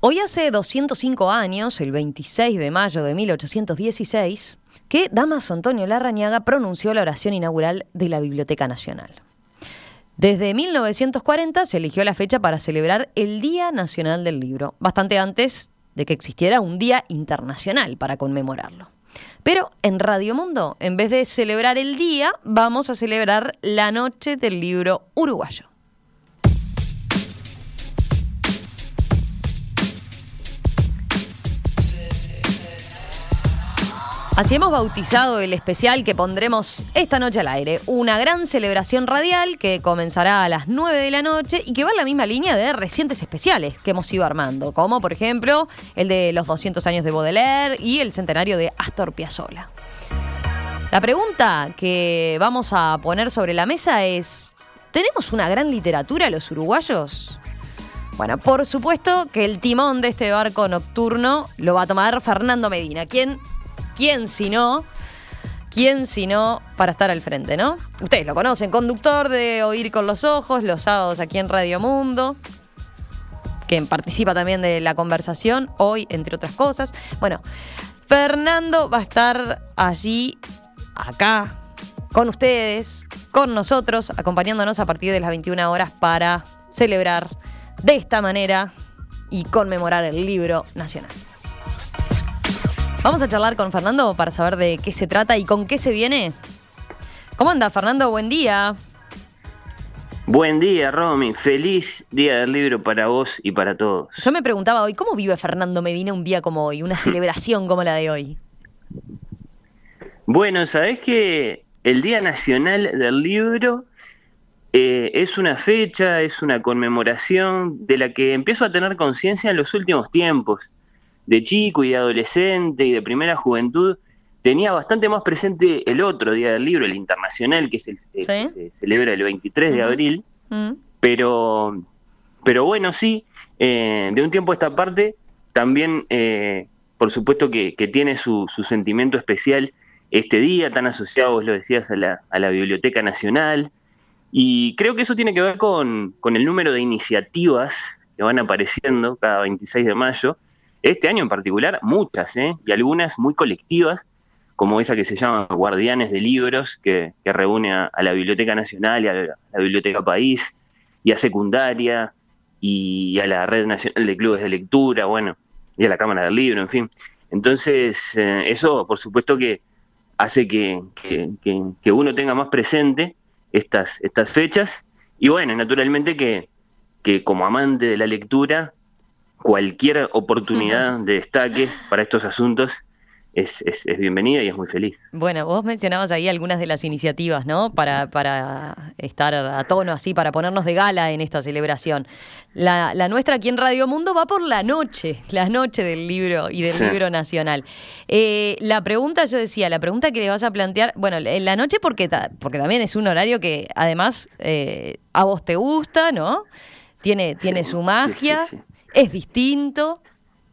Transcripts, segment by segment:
Hoy hace 205 años, el 26 de mayo de 1816, que Dámaso Antonio Larrañaga pronunció la oración inaugural de la Biblioteca Nacional. Desde 1940 se eligió la fecha para celebrar el Día Nacional del Libro, bastante antes de que existiera un día internacional para conmemorarlo. Pero en Radio Mundo, en vez de celebrar el día, vamos a celebrar la Noche del Libro Uruguayo. Así hemos bautizado el especial que pondremos esta noche al aire. Una gran celebración radial que comenzará a las 9 de la noche y que va en la misma línea de recientes especiales que hemos ido armando, como por ejemplo el de los 200 años de Baudelaire y el centenario de Astor Piazzolla. La pregunta que vamos a poner sobre la mesa es: ¿tenemos una gran literatura los uruguayos? Bueno, por supuesto que el timón de este barco nocturno lo va a tomar Fernando Medina, ¿Quién si no para estar al frente, no? Ustedes lo conocen, conductor de Oír con los Ojos, los sábados aquí en Radio Mundo, quien participa también de la conversación hoy, entre otras cosas. Bueno, Fernando va a estar allí, acá, con ustedes, con nosotros, acompañándonos a partir de las 21 horas para celebrar de esta manera y conmemorar el libro nacional. Vamos a charlar con Fernando para saber de qué se trata y con qué se viene. ¿Cómo anda, Fernando? Buen día. Buen día, Romy. Feliz Día del Libro para vos y para todos. Yo me preguntaba hoy, ¿cómo vive Fernando Medina un día como hoy, una celebración como la de hoy? Bueno, sabés que el Día Nacional del Libro es una fecha, es una conmemoración de la que empiezo a tener conciencia en los últimos tiempos. De chico y de adolescente y de primera juventud, tenía bastante más presente el otro Día del Libro, el internacional, que es el que se celebra el 23 de abril. Pero bueno, sí, de un tiempo a esta parte, también, por supuesto que tiene su sentimiento especial este día, tan asociado, vos lo decías, a la Biblioteca Nacional. Y creo que eso tiene que ver con el número de iniciativas que van apareciendo cada 26 de mayo. Este año en particular, muchas, y algunas muy colectivas, como esa que se llama Guardianes de Libros, que reúne a la Biblioteca Nacional y a la Biblioteca País, y a Secundaria, y a la Red Nacional de Clubes de Lectura, bueno, y a la Cámara del Libro, en fin. Entonces, eso, por supuesto que hace que uno tenga más presente estas fechas, y bueno, naturalmente que como amante de la lectura, cualquier oportunidad de destaque para estos asuntos es bienvenida y es muy feliz. Bueno, vos mencionabas ahí algunas de las iniciativas, ¿no? Para estar a tono así, para ponernos de gala en esta celebración. La nuestra aquí en Radio Mundo va por la noche del libro y del libro nacional. La pregunta que le vas a plantear, bueno, en la noche porque también es un horario que además a vos te gusta, ¿no? Tiene su magia. Sí. Es distinto,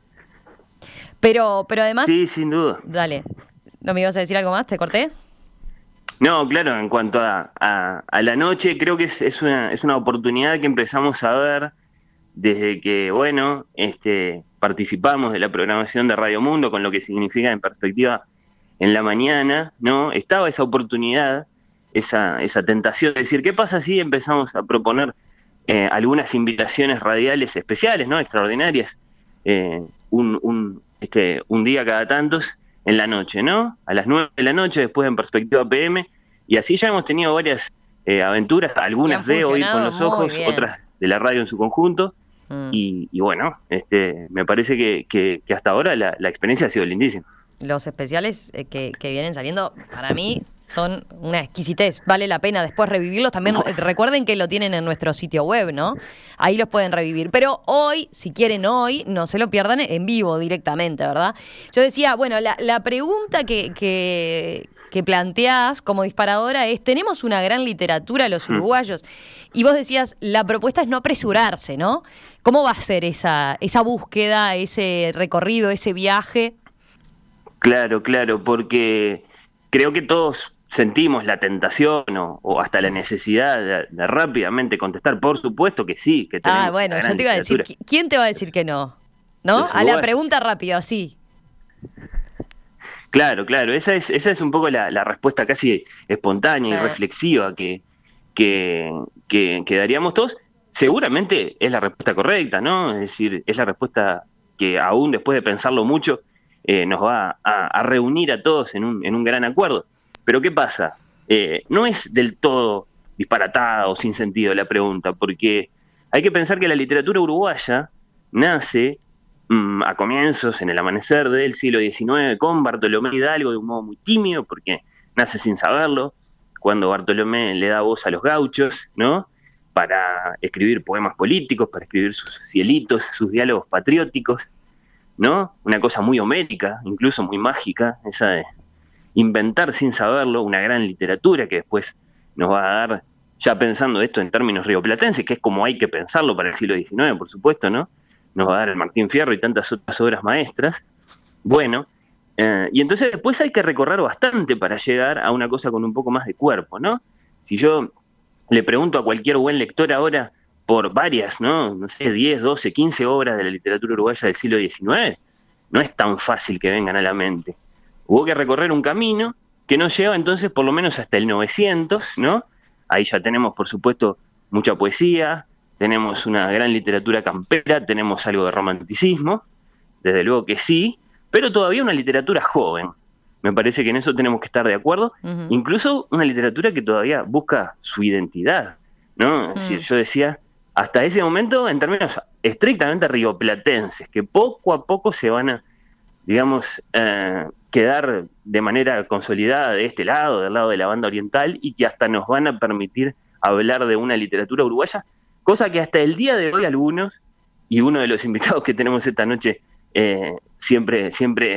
pero además... Sí, sin duda. Dale, ¿no me ibas a decir algo más? ¿Te corté? No, claro, en cuanto a la noche, creo que es una oportunidad que empezamos a ver desde que, bueno, participamos de la programación de Radio Mundo, con lo que significa en perspectiva en la mañana, ¿no? Estaba esa oportunidad, esa tentación de decir, ¿qué pasa si empezamos a proponer algunas invitaciones radiales especiales, ¿no? Extraordinarias, un día cada tantos en la noche, ¿no? A las 9 de la noche, después en Perspectiva PM, y así ya hemos tenido varias aventuras, algunas de Oír con los Ojos, otras de la radio en su conjunto, y bueno, me parece que hasta ahora la experiencia ha sido lindísima. Los especiales que vienen saliendo, para mí, son una exquisitez. Vale la pena después revivirlos. También recuerden que lo tienen en nuestro sitio web, ¿no? Ahí los pueden revivir. Pero hoy, si quieren hoy, no se lo pierdan en vivo directamente, ¿verdad? Yo decía, bueno, la pregunta que planteás como disparadora es, ¿tenemos una gran literatura los uruguayos? Y vos decías, la propuesta es no apresurarse, ¿no? ¿Cómo va a ser esa búsqueda, ese recorrido, ese viaje? Claro, porque creo que todos sentimos la tentación o hasta la necesidad de rápidamente contestar. Por supuesto que sí, que tenemos. Bueno, yo te iba a decir, ¿quién te va a decir que no? ¿no? los A la uruguayos. pregunta rápido, así. Claro, esa es un poco la respuesta casi espontánea y Sí. reflexiva que daríamos todos. Seguramente es la respuesta correcta, ¿no? Es decir, es la respuesta que aún después de pensarlo mucho nos va a reunir a todos en un gran acuerdo. Pero ¿qué pasa? No es del todo disparatada o sin sentido la pregunta, porque hay que pensar que la literatura uruguaya nace a comienzos, en el amanecer del siglo XIX, con Bartolomé Hidalgo de un modo muy tímido, porque nace sin saberlo, cuando Bartolomé le da voz a los gauchos, ¿no? Para escribir poemas políticos, para escribir sus cielitos, sus diálogos patrióticos, ¿no? Una cosa muy homérica, incluso muy mágica, esa de inventar sin saberlo una gran literatura que después nos va a dar, ya pensando esto en términos rioplatenses, que es como hay que pensarlo para el siglo XIX, por supuesto, ¿no? Nos va a dar el Martín Fierro y tantas otras obras maestras. Bueno, y entonces después hay que recorrer bastante para llegar a una cosa con un poco más de cuerpo, ¿no? Si yo le pregunto a cualquier buen lector ahora por varias, no sé, 10, 12, 15 obras de la literatura uruguaya del siglo XIX, no es tan fácil que vengan a la mente. Hubo que recorrer un camino que nos lleva entonces por lo menos hasta el 900, ¿no? Ahí ya tenemos, por supuesto, mucha poesía, tenemos una gran literatura campera, tenemos algo de romanticismo, desde luego que sí, pero todavía una literatura joven. Me parece que en eso tenemos que estar de acuerdo. Ujú. Incluso una literatura que todavía busca su identidad, ¿no? Es decir, yo decía, hasta ese momento, en términos estrictamente rioplatenses, que poco a poco se van a, digamos, quedar de manera consolidada de este lado, del lado de la banda oriental, y que hasta nos van a permitir hablar de una literatura uruguaya, cosa que hasta el día de hoy algunos, y uno de los invitados que tenemos esta noche siempre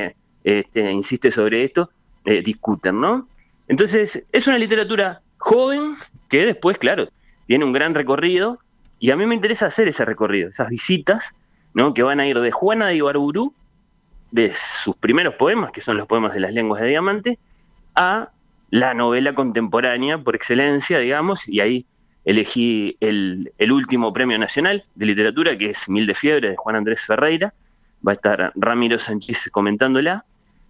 insiste sobre esto, discuten, ¿no? Entonces, es una literatura joven que después, claro, tiene un gran recorrido, y a mí me interesa hacer ese recorrido, esas visitas, ¿no? Que van a ir de Juana de Ibarburu, de sus primeros poemas, que son los poemas de las lenguas de diamante, a la novela contemporánea por excelencia, digamos, y ahí elegí el último premio nacional de literatura, que es Mil de Fiebre, de Juan Andrés Ferreira. Va a estar Ramiro Sánchez comentándola,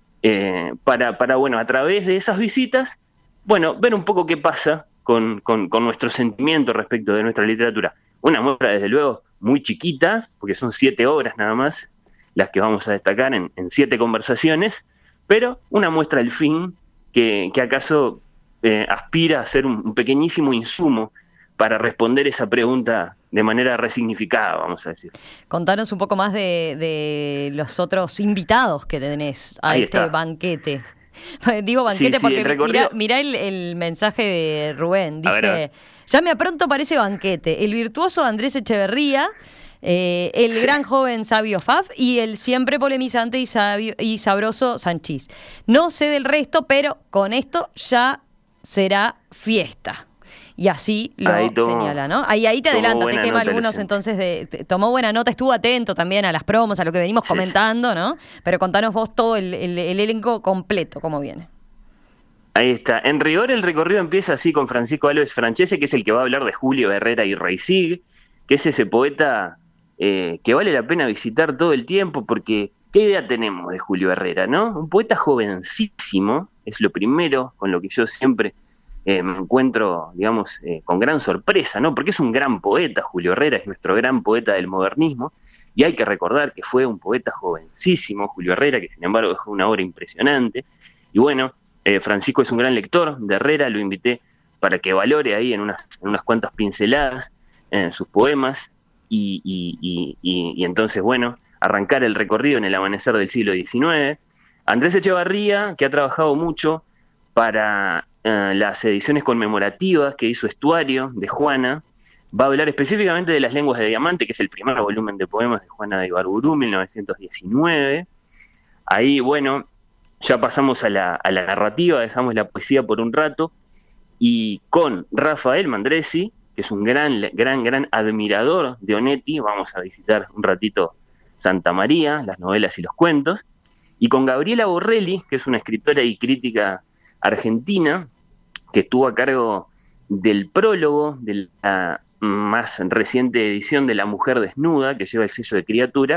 para, bueno, a través de esas visitas, bueno, ver un poco qué pasa con nuestro sentimiento respecto de nuestra literatura. Una muestra, desde luego, muy chiquita, porque son 7 obras nada más, las que vamos a destacar en 7 conversaciones, pero una muestra al fin que acaso aspira a ser un pequeñísimo insumo para responder esa pregunta de manera resignificada, vamos a decir. Contanos un poco más de los otros invitados que tenés a Ahí este está. banquete. Digo banquete Sí, porque el recorrido. mirá el mensaje de Rubén. A Dice, ver. ya me apronto para ese banquete. El virtuoso Andrés Echeverría, el gran joven sabio Faf y el siempre polemizante y sabroso Sanchís. No sé del resto, pero con esto ya será fiesta. Y así lo señala, ¿no? Ahí te adelanta, te quema algunos, entonces tomó buena nota, estuvo atento también a las promos, a lo que venimos comentando, ¿no? Pero contanos vos todo el elenco completo, cómo viene. Ahí está. En rigor el recorrido empieza así con Francisco Alves Francese, que es el que va a hablar de Julio Herrera y Reisig, que es ese poeta que vale la pena visitar todo el tiempo, porque ¿qué idea tenemos de Julio Herrera, no? Un poeta jovencísimo, es lo primero con lo que yo siempre me encuentro, digamos, con gran sorpresa, ¿no? Porque es un gran poeta, Julio Herrera es nuestro gran poeta del modernismo, y hay que recordar que fue un poeta jovencísimo, Julio Herrera, que sin embargo dejó una obra impresionante. Y bueno, Francisco es un gran lector de Herrera, lo invité para que valore ahí en unas cuantas pinceladas sus poemas, y entonces, bueno, arrancar el recorrido en el amanecer del siglo XIX. Andrés Echevarría, que ha trabajado mucho para las ediciones conmemorativas que hizo Estuario de Juana, va a hablar específicamente de las lenguas de diamante, que es el primer volumen de poemas de Juana de Ibarburu, 1919. Ahí, bueno, ya pasamos a la narrativa, dejamos la poesía por un rato, y con Rafael Mandresi, que es un gran admirador de Onetti, vamos a visitar un ratito Santa María, las novelas y los cuentos, y con Gabriela Borrelli, que es una escritora y crítica argentina, que estuvo a cargo del prólogo de la más reciente edición de La Mujer Desnuda, que lleva el sello de Criatura,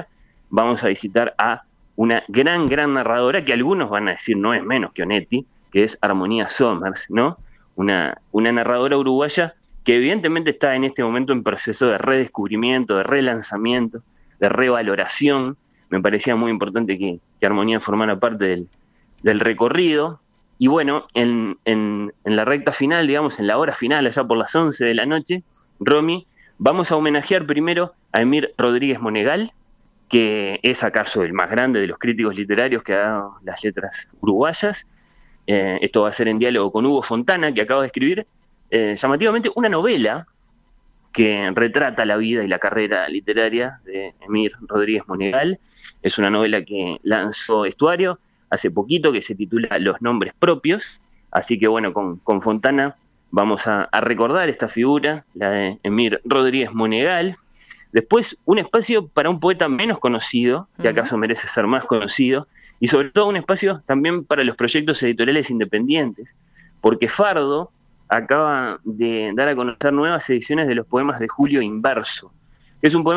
vamos a visitar a una gran narradora que algunos van a decir no es menos que Onetti, que es Armonía Somers, ¿no? Una narradora uruguaya que evidentemente está en este momento en proceso de redescubrimiento, de relanzamiento, de revaloración. Me parecía muy importante que Armonía formara parte del recorrido. Y bueno, en la recta final, digamos, en la hora final, allá por las 11 de la noche, Romy, vamos a homenajear primero a Emir Rodríguez Monegal, que es acaso el más grande de los críticos literarios que ha dado las letras uruguayas. Esto va a ser en diálogo con Hugo Fontana, que acaba de escribir llamativamente una novela que retrata la vida y la carrera literaria de Emir Rodríguez Monegal. Es una novela que lanzó Estuario hace poquito, que se titula Los nombres propios. Así que bueno, con Fontana vamos a recordar esta figura, la de Emir Rodríguez Monegal. Después, un espacio para un poeta menos conocido, que acaso merece ser más conocido, y sobre todo un espacio también para los proyectos editoriales independientes, porque Fardo acaba de dar a conocer nuevas ediciones de los poemas de Julio Inverso, que es un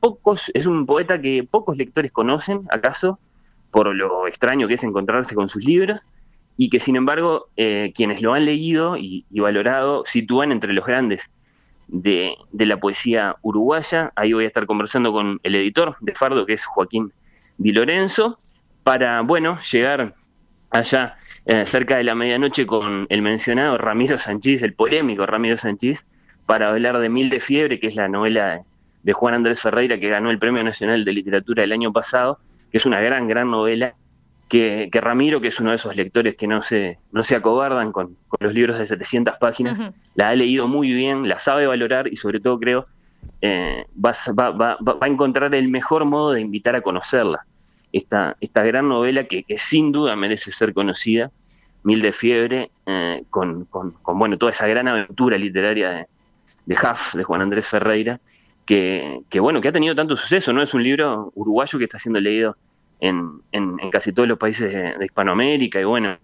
poeta que pocos lectores conocen, acaso, por lo extraño que es encontrarse con sus libros, y que sin embargo quienes lo han leído y valorado sitúan entre los grandes de la poesía uruguaya. Ahí voy a estar conversando con el editor de Fardo, que es Joaquín Di Lorenzo, para, bueno, llegar allá cerca de la medianoche con el mencionado Ramiro Sanchís, el polémico Ramiro Sanchís, para hablar de Mil de Fiebre, que es la novela de Juan Andrés Ferreira, que ganó el Premio Nacional de Literatura el año pasado, que es una gran novela, que Ramiro, que es uno de esos lectores que no se acobardan con los libros de 700 páginas, la ha leído muy bien, la sabe valorar y sobre todo creo va a encontrar el mejor modo de invitar a conocerla. Esta gran novela que sin duda merece ser conocida, Mil de Fiebre, con bueno, toda esa gran aventura literaria de Huff, de Juan Andrés Ferreira, que ha tenido tanto suceso, ¿no? Es un libro uruguayo que está siendo leído en casi todos los países de Hispanoamérica y bueno,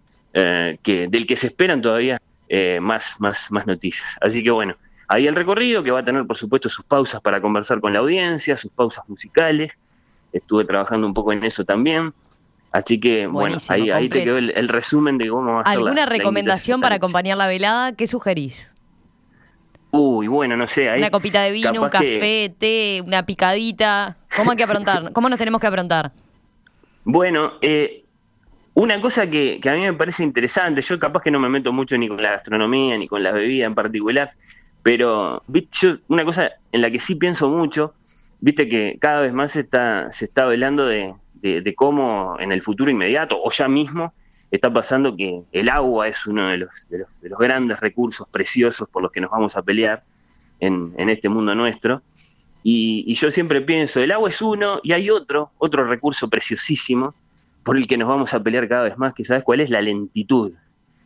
del que se esperan todavía más noticias. Así que bueno, ahí el recorrido que va a tener por supuesto sus pausas para conversar con la audiencia, sus pausas musicales. Estuve trabajando un poco en eso también. Así que, buenísimo, bueno, ahí te quedó el resumen de cómo va a ser ¿Alguna recomendación para acompañar la velada? ¿Qué sugerís? Uy, bueno, no sé. Ahí una copita de vino, un café, té, una picadita. ¿Cómo hay que aprontar? ¿Cómo nos tenemos que aprontar? Bueno, una cosa que a mí me parece interesante, yo capaz que no me meto mucho ni con la gastronomía, ni con la bebida en particular, pero una cosa en la que sí pienso mucho, viste que cada vez más se está hablando de cómo en el futuro inmediato, o ya mismo, está pasando que el agua es uno de los grandes recursos preciosos por los que nos vamos a pelear en este mundo nuestro. Y yo siempre pienso, el agua es uno y hay otro recurso preciosísimo por el que nos vamos a pelear cada vez más, que ¿sabes cuál es? La lentitud,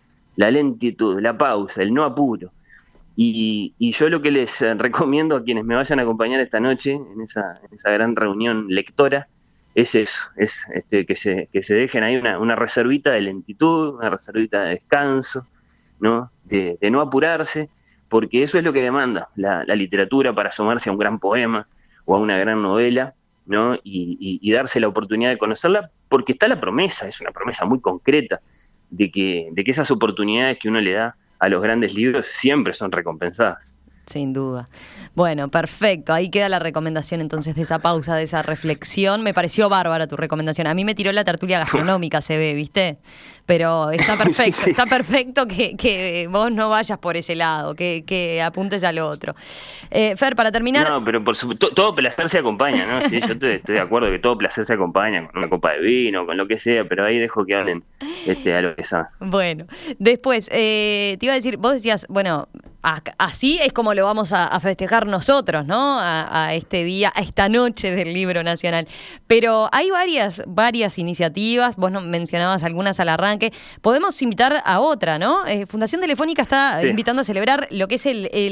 la pausa, el no apuro. Y yo lo que les recomiendo a quienes me vayan a acompañar esta noche en esa gran reunión lectora es eso, que se dejen ahí una reservita de lentitud, una reservita de descanso, ¿no? De no apurarse, porque eso es lo que demanda la literatura para asomarse a un gran poema o a una gran novela, ¿no? Y darse la oportunidad de conocerla, porque está la promesa, es una promesa muy concreta, de que esas oportunidades que uno le da a los grandes libros siempre son recompensadas. Sin duda. Bueno, perfecto. Ahí queda la recomendación entonces de esa pausa, de esa reflexión. Me pareció bárbara tu recomendación. A mí me tiró la tertulia gastronómica, se ve, ¿viste? Pero está perfecto, sí. Está perfecto que vos no vayas por ese lado, que apuntes al otro. Fer, para terminar... No, pero por supuesto, todo placer se acompaña, ¿no? Sí, yo estoy de acuerdo que todo placer se acompaña con una copa de vino, con lo que sea, pero ahí dejo que hablen a lo que saben. Bueno, después, te iba a decir, vos decías, bueno, así es como lo vamos a festejar nosotros, ¿no? A este día, a esta noche del Libro Nacional. Pero hay varias iniciativas, vos mencionabas algunas al arranque. Podemos invitar a otra, ¿no? Fundación Telefónica está invitando a celebrar lo que es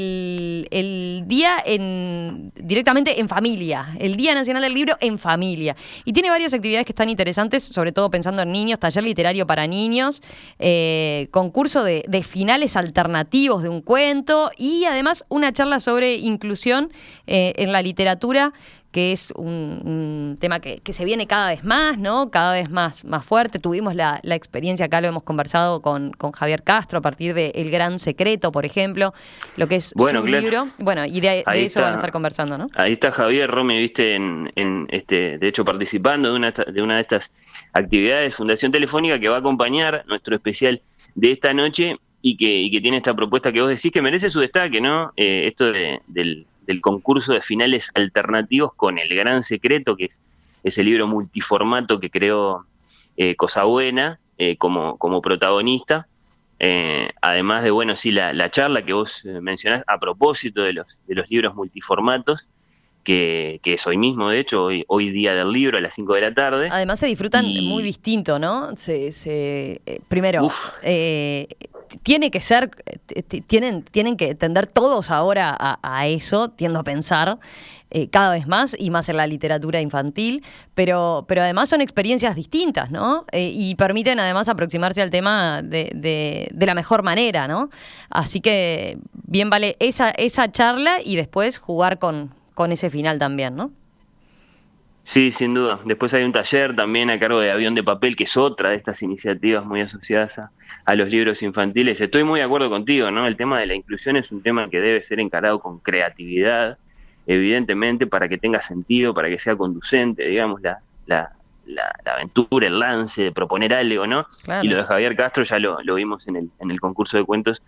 el día directamente en familia, el Día Nacional del Libro en familia. Y tiene varias actividades que están interesantes, sobre todo pensando en niños, taller literario para niños, concurso de finales alternativos de un cuento y además una charla sobre inclusión en la literatura que es un tema que se viene cada vez más, ¿no? Cada vez más fuerte. Tuvimos la experiencia, acá lo hemos conversado con Javier Castro a partir de El Gran Secreto, por ejemplo, lo que es su libro. Bueno, y de eso van a estar conversando, ¿no? Ahí está Javier Romy, viste, de hecho participando de una de estas actividades, Fundación Telefónica, que va a acompañar nuestro especial de esta noche y que tiene esta propuesta que vos decís que merece su destaque, ¿no? Esto del concurso de finales alternativos con El Gran Secreto, que es ese libro multiformato que creó Cosabuena como protagonista. Además de, bueno, sí, la charla que vos mencionás a propósito de los libros multiformatos, que es hoy mismo, de hecho, hoy día del libro a las 5 de la tarde. Además se disfrutan muy distinto, ¿no? Primero, tiene que ser, tienen que tender todos ahora a eso, tiendo a pensar, cada vez más y más en la literatura infantil, pero además son experiencias distintas, ¿no? Y permiten además aproximarse al tema de la mejor manera, ¿no? Así que bien vale esa charla y después jugar con ese final también, ¿no? Sí, sin duda. Después hay un taller también a cargo de Avión de Papel, que es otra de estas iniciativas muy asociadas a los libros infantiles. Estoy muy de acuerdo contigo, ¿no? El tema de la inclusión es un tema que debe ser encarado con creatividad, evidentemente, para que tenga sentido, para que sea conducente, digamos, la aventura, el lance de proponer algo, ¿no? Claro. Y lo de Javier Castro ya lo vimos en el concurso de cuentos,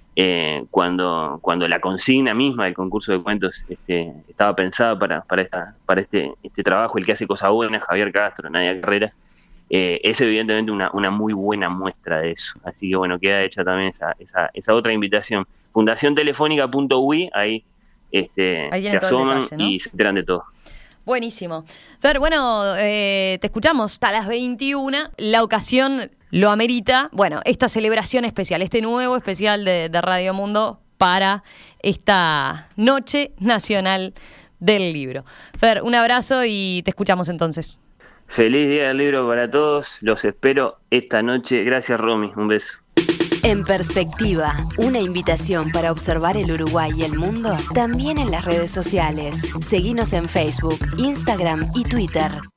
cuando la consigna misma del concurso de cuentos estaba pensada para este trabajo, el que hace Cosabuena, Javier Castro, Nadia Carreras, es evidentemente una muy buena muestra de eso. Así que bueno, queda hecha también esa otra invitación. Fundaciontelefónica.ui, ahí se asoman detalle, ¿no? Y se enteran de todo. Buenísimo. Fer, bueno, te escuchamos hasta las 21. La ocasión lo amerita. Bueno, esta celebración especial, este nuevo especial de Radio Mundo para esta Noche Nacional del Libro. Fer, un abrazo y te escuchamos entonces. Feliz Día del Libro para todos. Los espero esta noche. Gracias, Romy. Un beso. En Perspectiva, una invitación para observar el Uruguay y el mundo, también en las redes sociales. Seguinos en Facebook, Instagram y Twitter.